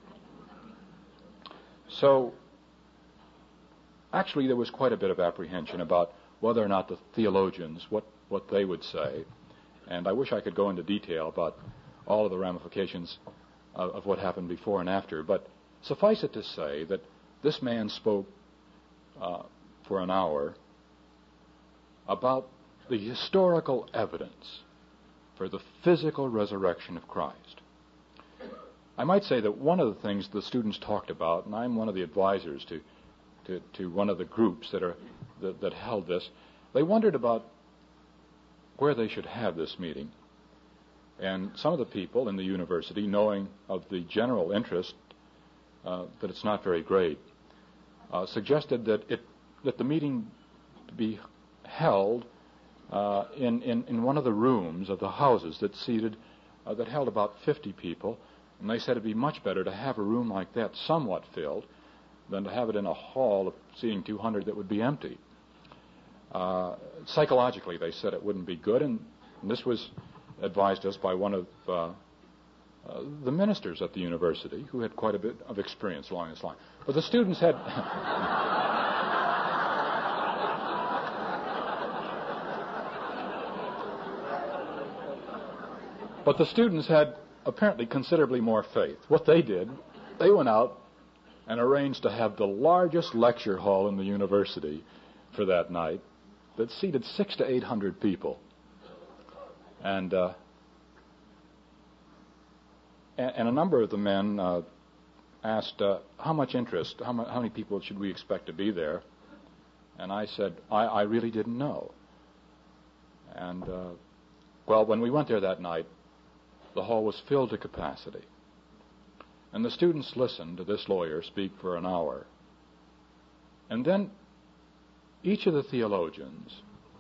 So, actually, there was quite a bit of apprehension about whether or not the theologians, what, what they would say. And I wish I could go into detail about all of the ramifications of, of what happened before and after. But suffice it to say that this man spoke uh, for an hour about the historical evidence for the physical resurrection of Christ. I might say that one of the things the students talked about, and I'm one of the advisors to to, to one of the groups that are that, that held this, they wondered about where they should have this meeting. And some of the people in the university, knowing of the general interest uh, that it's not very great, uh, suggested that it that the meeting be held Uh, in, in, in one of the rooms of the houses that seated, uh, that held about fifty people. And they said it'd be much better to have a room like that somewhat filled than to have it in a hall of seating two hundred that would be empty. Uh, psychologically, they said it wouldn't be good, and, and this was advised us by one of uh, uh, the ministers at the university who had quite a bit of experience along this line. But the students had... But the students had apparently considerably more faith. What they did, they went out and arranged to have the largest lecture hall in the university for that night that seated six to eight hundred people. And uh, and, and a number of the men uh, asked, uh, how much interest, how, mu- how many people should we expect to be there? And I said, I, I really didn't know. And, uh, well, when we went there that night, the hall was filled to capacity. And the students listened to this lawyer speak for an hour. And then each of the theologians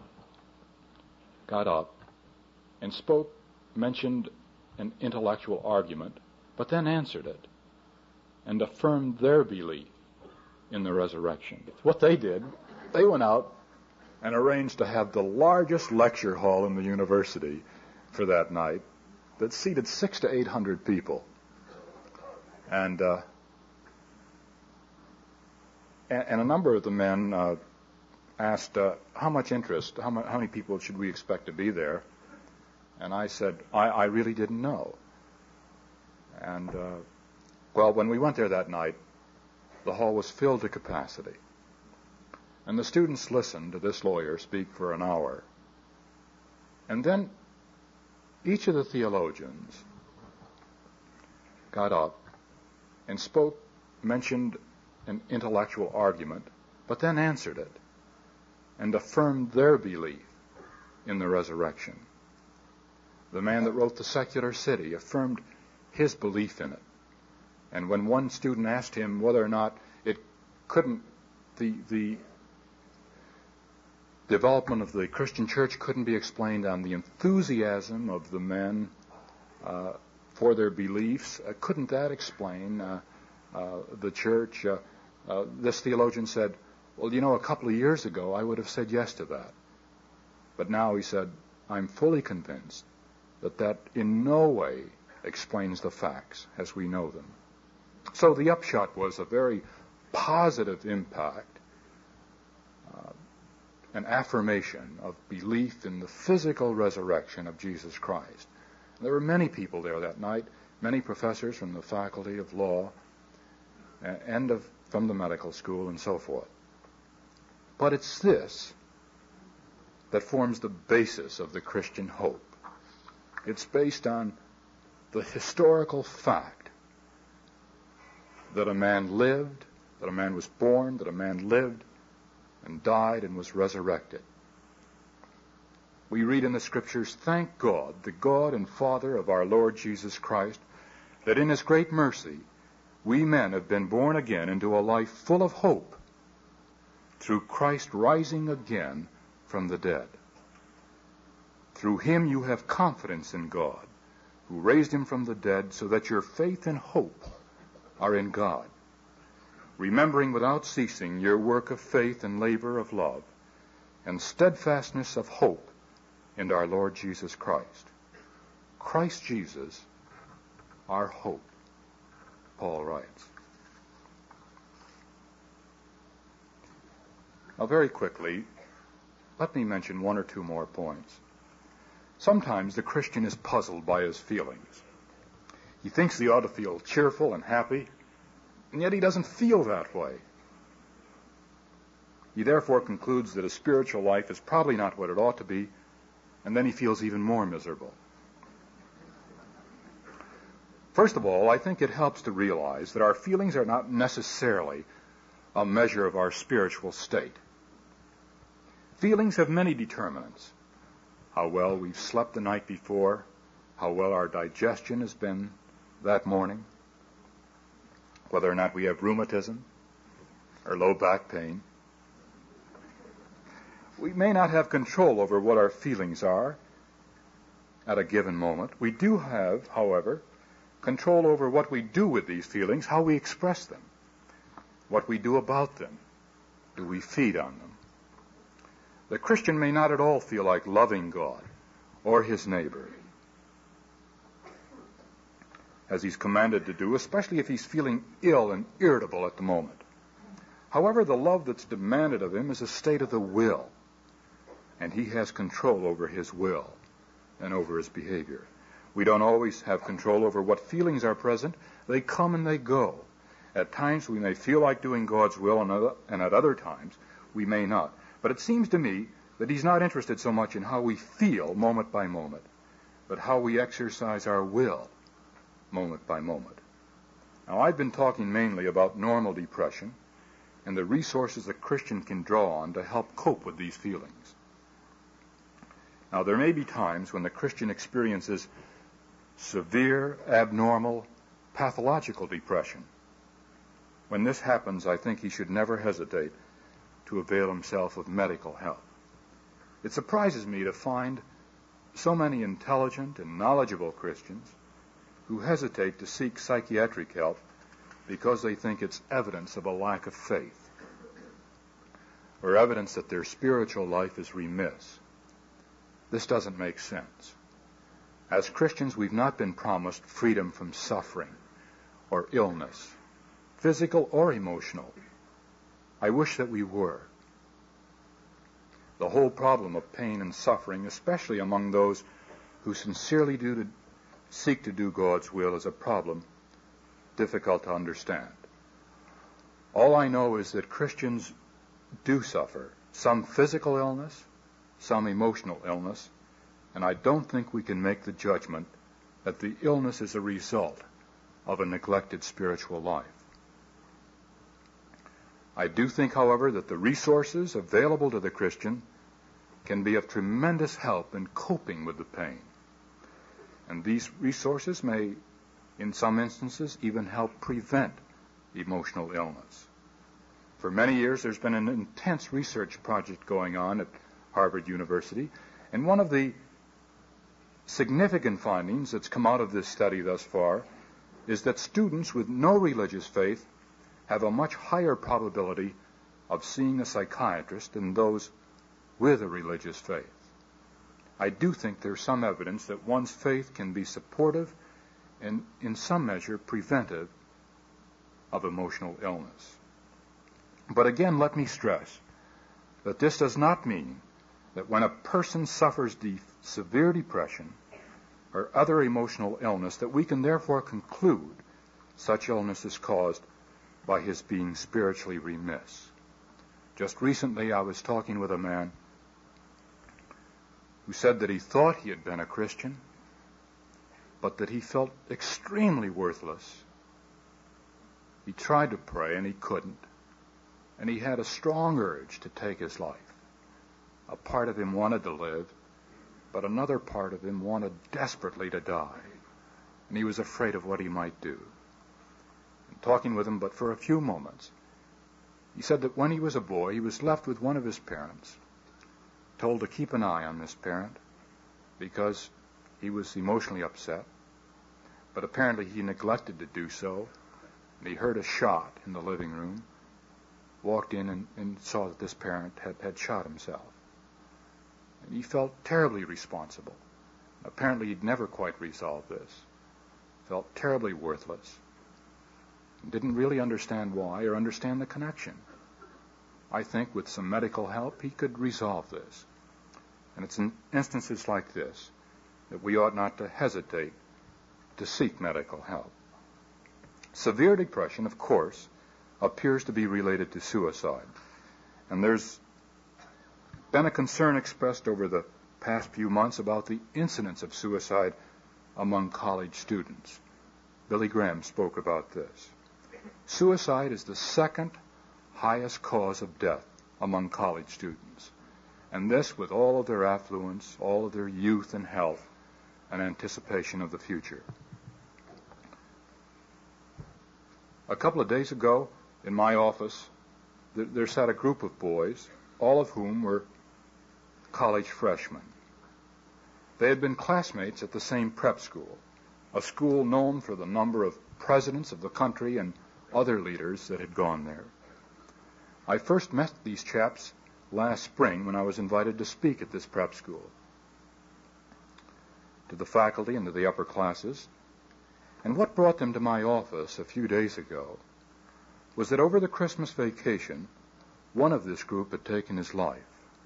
got up and spoke, mentioned an intellectual argument, but then answered it and affirmed their belief in the resurrection. What they did, they went out and arranged to have the largest lecture hall in the university for that night that seated six to eight hundred people. And uh, and, and a number of the men uh, asked, uh, how much interest, how, mu- how many people should we expect to be there? And I said, I, I really didn't know. And, uh, well, when we went there that night, the hall was filled to capacity. And the students listened to this lawyer speak for an hour. And then each of the theologians got up and spoke, mentioned an intellectual argument, but then answered it and affirmed their belief in the resurrection. The man that wrote The Secular City affirmed his belief in it. And when one student asked him whether or not it couldn't, the, the development of the Christian church couldn't be explained on the enthusiasm of the men uh, for their beliefs, uh, couldn't that explain uh, uh, the church? Uh, uh, this theologian said, well, you know, a couple of years ago I would have said yes to that. But now, he said, I'm fully convinced that that in no way explains the facts as we know them. So the upshot was a very positive impact, uh, an affirmation of belief in the physical resurrection of Jesus Christ. There were many people there that night, many professors from the Faculty of Law and of, from the medical school and so forth. But it's this that forms the basis of the Christian hope. It's based on the historical fact that a man lived, that a man was born, that a man lived and died and was resurrected. We read in the Scriptures, thank God, the God and Father of our Lord Jesus Christ, that in his great mercy we men have been born again into a life full of hope through Christ rising again from the dead. Through him you have confidence in God, who raised him from the dead, so that your faith and hope are in God, remembering without ceasing your work of faith and labor of love and steadfastness of hope in our Lord Jesus Christ. Christ Jesus, our hope, Paul writes. Now, very quickly, let me mention one or two more points. Sometimes the Christian is puzzled by his feelings. He thinks he ought to feel cheerful and happy, and yet he doesn't feel that way. He therefore concludes that his spiritual life is probably not what it ought to be, and then he feels even more miserable. First of all, I think it helps to realize that our feelings are not necessarily a measure of our spiritual state. Feelings have many determinants. How well we've slept the night before, how well our digestion has been that morning, whether or not we have rheumatism or low back pain. We may not have control over what our feelings are at a given moment. We do have, however, control over what we do with these feelings, how we express them, what we do about them. Do we feed on them? The Christian may not at all feel like loving God or his neighbor, as he's commanded to do, especially if he's feeling ill and irritable at the moment. However, the love that's demanded of him is a state of the will, and he has control over his will and over his behavior. We don't always have control over what feelings are present. They come and they go. At times we may feel like doing God's will, and, other, and at other times we may not. But it seems to me that he's not interested so much in how we feel moment by moment, but how we exercise our will moment by moment. Now, I've been talking mainly about normal depression and the resources a Christian can draw on to help cope with these feelings. Now, there may be times when the Christian experiences severe, abnormal, pathological depression. When this happens, I think he should never hesitate to avail himself of medical help. It surprises me to find so many intelligent and knowledgeable Christians who hesitate to seek psychiatric help because they think it's evidence of a lack of faith or evidence that their spiritual life is remiss. This doesn't make sense. As Christians, we've not been promised freedom from suffering or illness, physical or emotional. I wish that we were. The whole problem of pain and suffering, especially among those who sincerely do to seek to do God's will, is a problem difficult to understand. All I know is that Christians do suffer some physical illness, some emotional illness, and I don't think we can make the judgment that the illness is a result of a neglected spiritual life. I do think, however, that the resources available to the Christian can be of tremendous help in coping with the pain. And these resources may, in some instances, even help prevent emotional illness. For many years, there's been an intense research project going on at Harvard University, and one of the significant findings that's come out of this study thus far is that students with no religious faith have a much higher probability of seeing a psychiatrist than those with a religious faith. I do think there's some evidence that one's faith can be supportive and, in some measure, preventive of emotional illness. But again, let me stress that this does not mean that when a person suffers de- severe depression or other emotional illness, that we can therefore conclude such illness is caused by his being spiritually remiss. Just recently I was talking with a man who said that he thought he had been a Christian, but that he felt extremely worthless. He tried to pray and he couldn't, and he had a strong urge to take his life. A part of him wanted to live, but another part of him wanted desperately to die, and he was afraid of what he might do. And talking with him but for a few moments, he said that when he was a boy, he was left with one of his parents, told to keep an eye on this parent because he was emotionally upset, but apparently he neglected to do so, and he heard a shot in the living room, walked in and, and saw that this parent had, had shot himself. And he felt terribly responsible. Apparently he'd never quite resolved this. Felt terribly worthless. And didn't really understand why or understand the connection. I think with some medical help he could resolve this. And it's in instances like this that we ought not to hesitate to seek medical help. Severe depression, of course, appears to be related to suicide. And there's been a concern expressed over the past few months about the incidence of suicide among college students. Billy Graham spoke about this. Suicide is the second highest cause of death among college students, and this with all of their affluence, all of their youth and health, and anticipation of the future. A couple of days ago, in my office, th- there sat a group of boys, all of whom were college freshmen. They had been classmates at the same prep school, a school known for the number of presidents of the country and other leaders that had gone there. I first met these chaps last spring when I was invited to speak at this prep school to the faculty and to the upper classes. And what brought them to my office a few days ago was that over the Christmas vacation, one of this group had taken his life.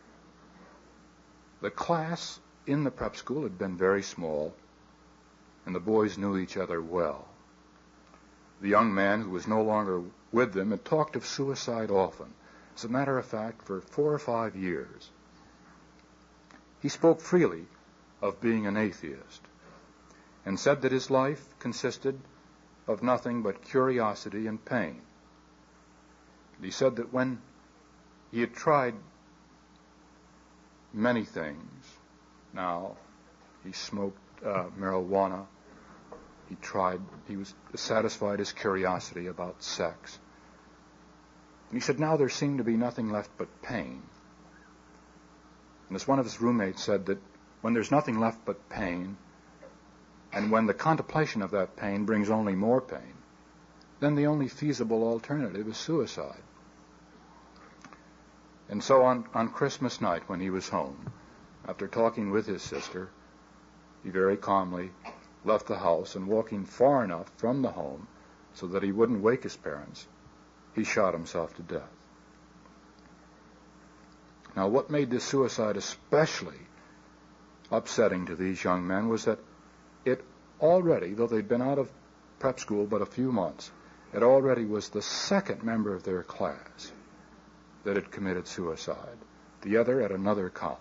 The class in the prep school had been very small, and the boys knew each other well. The young man who was no longer with them had talked of suicide often. As a matter of fact, for four or five years. He spoke freely of being an atheist and said that his life consisted of nothing but curiosity and pain. He said that when he had tried many things, now he smoked uh, marijuana, he tried, he was satisfied his curiosity about sex. And he said now there seemed to be nothing left but pain. And as one of his roommates said, that when there's nothing left but pain, and when the contemplation of that pain brings only more pain, then the only feasible alternative is suicide. And so on, on Christmas night when he was home, after talking with his sister, he very calmly left the house and walking far enough from the home so that he wouldn't wake his parents, he shot himself to death. Now, what made this suicide especially upsetting to these young men was that it already, though they'd been out of prep school but a few months, it already was the second member of their class that had committed suicide, the other at another college.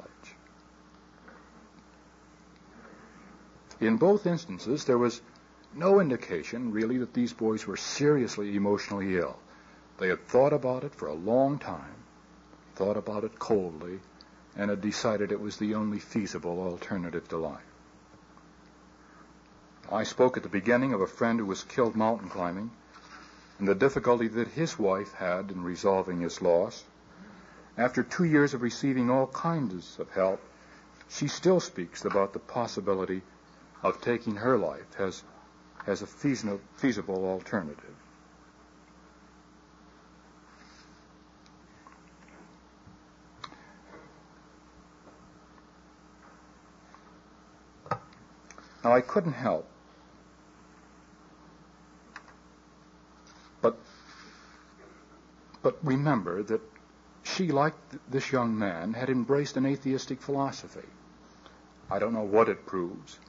In both instances, there was no indication, really, that these boys were seriously emotionally ill. They had thought about it for a long time, thought about it coldly, and had decided it was the only feasible alternative to life. I spoke at the beginning of a friend who was killed mountain climbing and the difficulty that his wife had in resolving his loss. After two years of receiving all kinds of help, she still speaks about the possibility of taking her life as, as a feasible, feasible alternative. Now, I couldn't help but, but remember that she, like this young man, had embraced an atheistic philosophy. I don't know what it proves.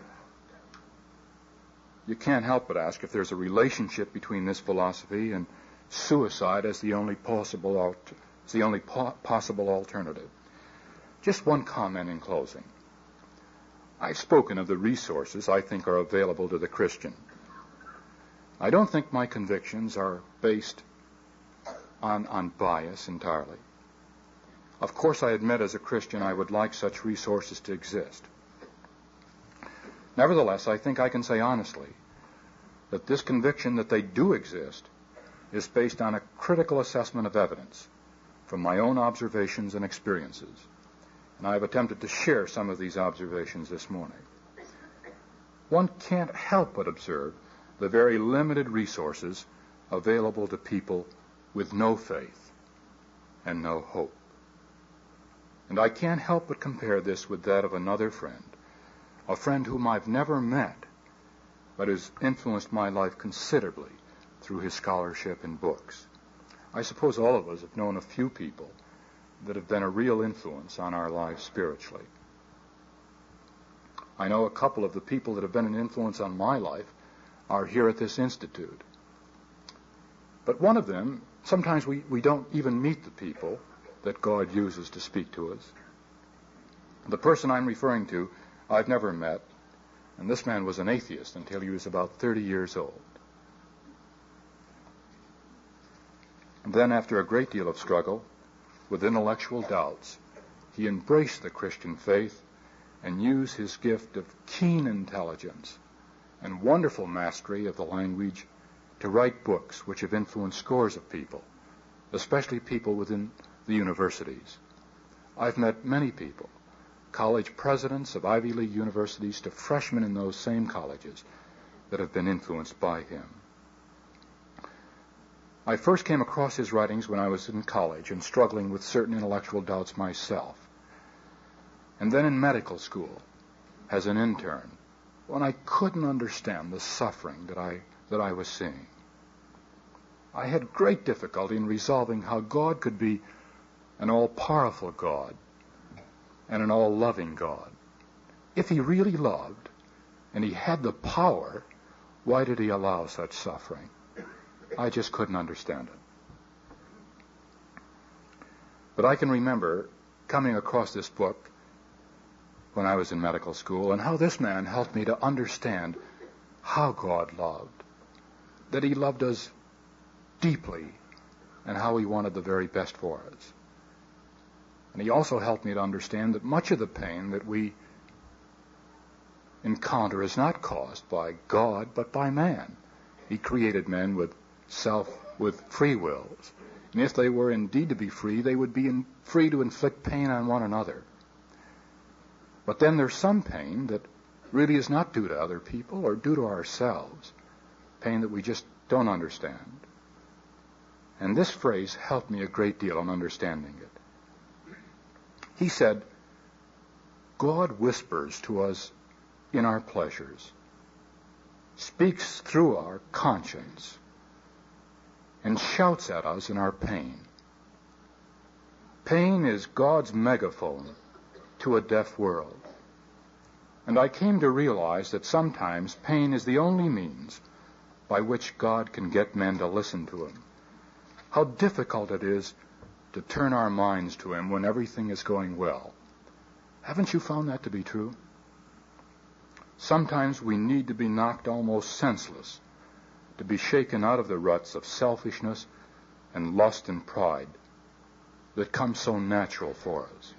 You can't help but ask if there's a relationship between this philosophy and suicide as the only possible alt- as the only po- possible alternative. Just one comment in closing. I've spoken of the resources I think are available to the Christian. I don't think my convictions are based on, on bias entirely. Of course, I admit as a Christian I would like such resources to exist. Nevertheless, I think I can say honestly that this conviction that they do exist is based on a critical assessment of evidence from my own observations and experiences. And I have attempted to share some of these observations this morning. One can't help but observe the very limited resources available to people with no faith and no hope. And I can't help but compare this with that of another friend, a friend whom I've never met, but has influenced my life considerably through his scholarship and books. I suppose all of us have known a few people that have been a real influence on our lives spiritually. I know a couple of the people that have been an influence on my life are here at this institute. But one of them, sometimes we, we don't even meet the people that God uses to speak to us. The person I'm referring to, I've never met, and this man was an atheist until he was about thirty years old. And then, after a great deal of struggle with intellectual doubts, he embraced the Christian faith and used his gift of keen intelligence and wonderful mastery of the language to write books which have influenced scores of people, especially people within the universities. I've met many people, college presidents of Ivy League universities to freshmen in those same colleges, that have been influenced by him. I first came across his writings when I was in college and struggling with certain intellectual doubts myself. And then in medical school, as an intern, when I couldn't understand the suffering that I, that I was seeing. I had great difficulty in resolving how God could be an all-powerful God and an all-loving God. If he really loved and he had the power, why did he allow such suffering? I just couldn't understand it. But I can remember coming across this book when I was in medical school and how this man helped me to understand how God loved, that he loved us deeply, and how he wanted the very best for us. And he also helped me to understand that much of the pain that we encounter is not caused by God, but by man. He created men with self, with free wills. And if they were indeed to be free, they would be in, free to inflict pain on one another. But then there's some pain that really is not due to other people or due to ourselves, pain that we just don't understand. And this phrase helped me a great deal in understanding it. He said, God whispers to us in our pleasures, speaks through our conscience and shouts at us in our pain. Pain is God's megaphone to a deaf world. And I came to realize that sometimes pain is the only means by which God can get men to listen to him. How difficult it is to turn our minds to him when everything is going well. Haven't you found that to be true? Sometimes we need to be knocked almost senseless, to be shaken out of the ruts of selfishness and lust and pride that come so natural for us.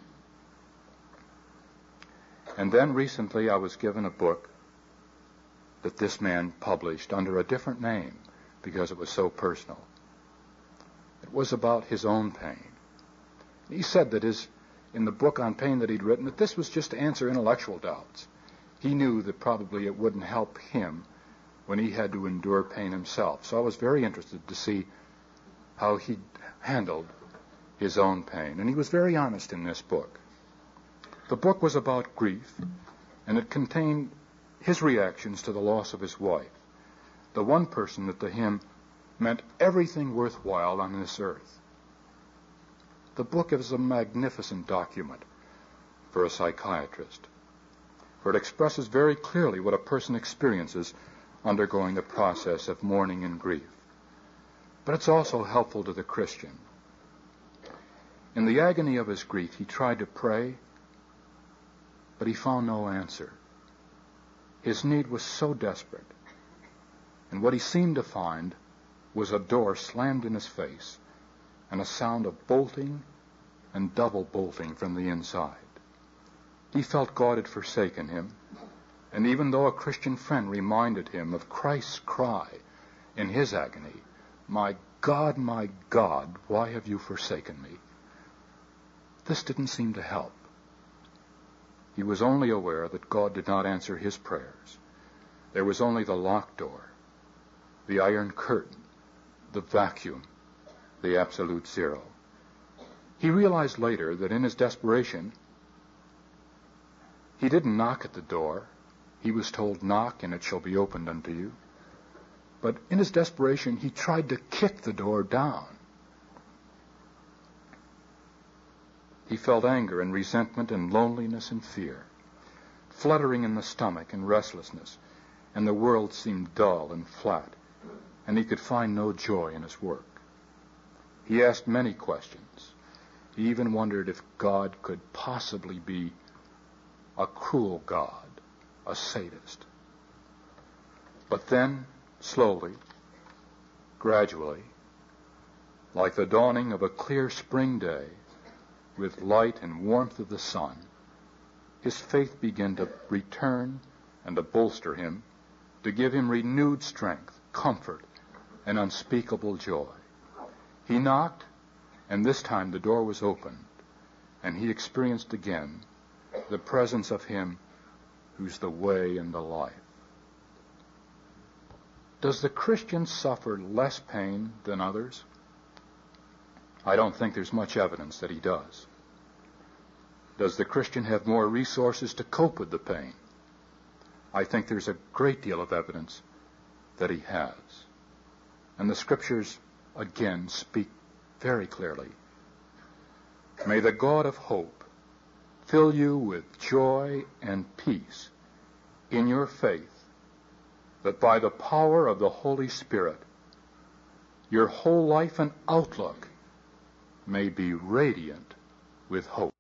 And then recently I was given a book that this man published under a different name because it was so personal. It was about his own pain. He said that his, in the book on pain that he'd written, that this was just to answer intellectual doubts. He knew that probably it wouldn't help him when he had to endure pain himself. So I was very interested to see how he handled his own pain. And he was very honest in this book. The book was about grief, and it contained his reactions to the loss of his wife, the one person that to him meant everything worthwhile on this earth. The book is a magnificent document for a psychiatrist, for it expresses very clearly what a person experiences undergoing the process of mourning and grief. But it's also helpful to the Christian. In the agony of his grief, he tried to pray, but he found no answer. His need was so desperate. And what he seemed to find was a door slammed in his face and a sound of bolting and double bolting from the inside. He felt God had forsaken him, and even though a Christian friend reminded him of Christ's cry in his agony, "My God, my God, why have you forsaken me?" this didn't seem to help. He was only aware that God did not answer his prayers. There was only the locked door, the iron curtain, the vacuum, the absolute zero. He realized later that in his desperation, he didn't knock at the door. He was told, "Knock, and it shall be opened unto you." But in his desperation, he tried to kick the door down. He felt anger and resentment and loneliness and fear, fluttering in the stomach and restlessness, and the world seemed dull and flat, and he could find no joy in his work. He asked many questions. He even wondered if God could possibly be a cruel God, a sadist. But then, slowly, gradually, like the dawning of a clear spring day, with light and warmth of the sun, his faith began to return and to bolster him, to give him renewed strength, comfort, and unspeakable joy. He knocked, and this time the door was opened, and he experienced again the presence of him who's the way and the life. Does the Christian suffer less pain than others? I don't think there's much evidence that he does. Does the Christian have more resources to cope with the pain? I think there's a great deal of evidence that he has. And the Scriptures, again, speak very clearly. May the God of hope fill you with joy and peace in your faith, that by the power of the Holy Spirit, your whole life and outlook may be radiant with hope.